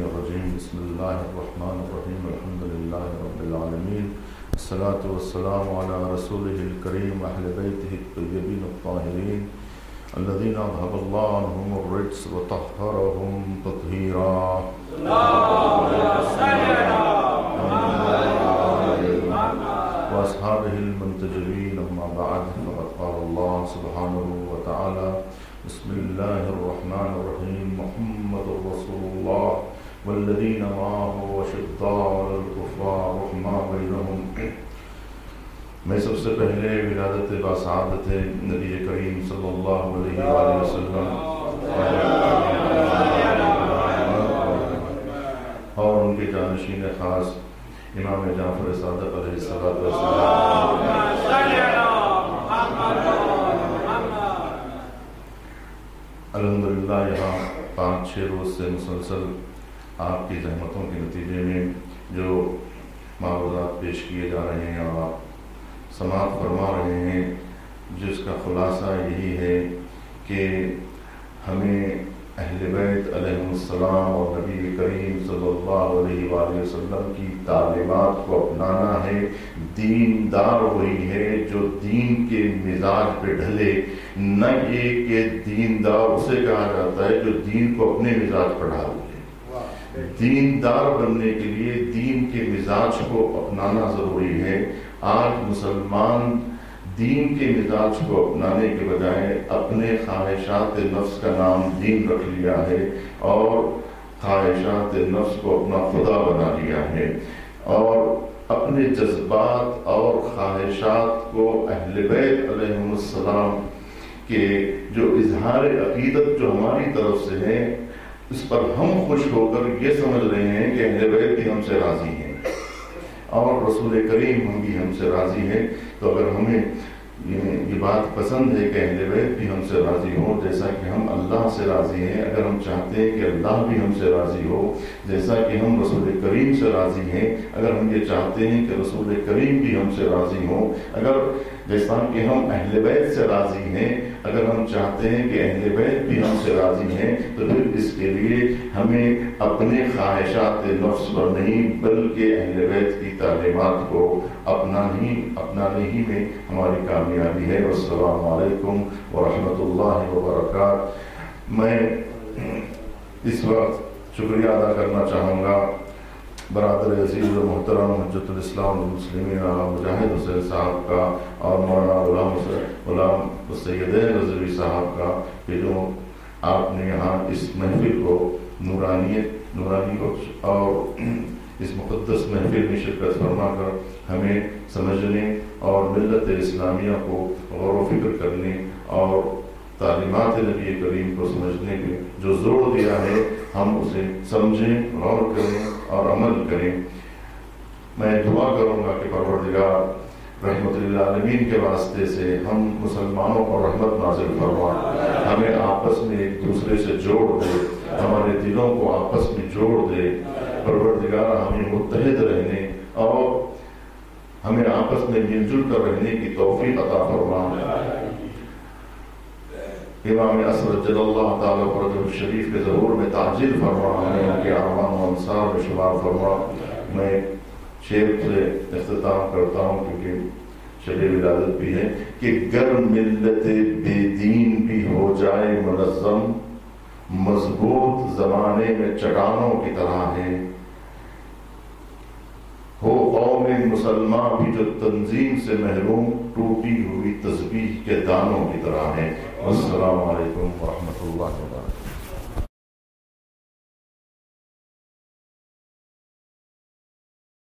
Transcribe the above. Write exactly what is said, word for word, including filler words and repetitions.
الرجيم بسم الله الرحمن الرحيم الحمد لله رب العالمين الصلاة والسلام على رسوله الكريم أهل بيته الطيبين الطاهرين الذين أذهب الله عنهم الرجس وطهرهم تطهيرا وأصحابه المنتجبين أما بعد فقد قال الله سبحانه وتعالى بسم الله الرحمن الرحيم محمد رسول الله والذين معه وشداء على الكفار رحماء بينهم. میں سب سے پہلے ولادت باسعادت نبی کریم صلی اللہ علیہ وآلہ وسلم اور ان کے جانشین خاص امام جعفر صادق علیہ الصلوۃ والسلام الحمدللہ یہاں پانچ چھ روز سے مسلسل آپ کی زحمتوں کے نتیجے میں جو معروضات پیش کیے جا رہے ہیں اور آپ سماعت فرما رہے ہیں، جس کا خلاصہ یہی ہے کہ ہمیں اہل بیت علیہم السلام اور نبی کریم صلی اللہ علیہ وآلہ وسلم کی تعلیمات کو اپنانا ہے۔ دیندار وہی ہے جو دین کے مزاج پہ ڈھلے، نہ یہ کہ دیندار اسے کہا جاتا ہے جو دین کو اپنے مزاج پر ڈال دے۔ دیندار بننے کے لیے دین کے مزاج کو اپنانا ضروری ہے۔ آج مسلمان دین کے مزاج کو اپنانے کے بجائے اپنے خواہشات نفس کا نام دین رکھ لیا ہے اور خواہشات نفس کو اپنا خدا بنا لیا ہے، اور اپنے جذبات اور خواہشات کو اہل بیت علیہم السلام کے جو اظہار عقیدت جو ہماری طرف سے ہے اس پر ہم خوش ہو کر یہ سمجھ رہے ہیں کہ اہل بیت بھی ہم سے راضی ہیں اور رسول کریم ہم بھی ہم سے راضی ہیں۔ تو اگر ہمیں یہ بات پسند ہے کہ اہل بیت بھی ہم سے راضی ہو جیسا کہ ہم اللہ سے راضی ہیں، اگر ہم چاہتے ہیں کہ اللہ بھی ہم سے راضی ہو جیسا کہ ہم رسول کریم سے راضی ہیں، اگر ہم یہ چاہتے ہیں کہ رسول کریم بھی ہم سے راضی ہوں، اگر جیسا کہ ہم اہل بیت سے راضی ہیں، اگر ہم چاہتے ہیں کہ اہل بیت بھی ہم سے راضی ہیں، تو پھر اس کے لیے ہمیں اپنے خواہشات نفس پر نہیں بلکہ اہل بیت کی تعلیمات کو اپنا ہی اپنانے ہی میں ہماری کامیابی ہے۔ والسلام علیکم ورحمۃ اللہ وبرکاتہ۔ میں اس وقت شکریہ ادا کرنا چاہوں گا برادر عزیز و محترم حجت الاسلام والمسلمین مجاہد حسین صاحب کا اور مولانا غلام غلام السیدین رضوی صاحب کا کہ جو آپ نے یہاں اس محفل کو نورانیت نورانی کو اور اس مقدس محفل میں شرکت فرما کر ہمیں سمجھنے اور ملت اسلامیہ کو غور و فکر کرنے اور تعلیمات نبی کریم کو سمجھنے میں جو زور دیا ہے ہم اسے سمجھیں، غور کریں اور عمل کریں۔ میں دعا کروں گا کہ پروردگار رحمت للعالمین کے واسطے سے ہم مسلمانوں پر رحمت نازل فرما، ہمیں آپس میں ایک دوسرے سے جوڑ دے، ہمارے دلوں کو آپس میں جوڑ دے۔ پروردگار ہمیں متحد رہنے اور ہمیں آپس میں مل جل کر رہنے کی توفیق عطا فرما۔ امام اسود جل اللہ تعالیٰ فرجہ الشریف کے ظہور میں تعجیل فرما، ہمیں ان کے اعوان و انصار میں شمار فرما۔ میں شعر سے اختتام کرتا ہوں کیونکہ شب ولادت بھی ہے کہ گر ملت بے دین بھی ہو جائے منظم، مضبوط زمانے میں چٹانوں کی طرح ہے، ہو قوم مسلمان بھی جو تنظیم سے محروم، ٹوٹی ہوئی تسبیح کے دانوں کی طرح ہے۔ السلام علیکم ورحمۃ اللہ وبرکاتہ۔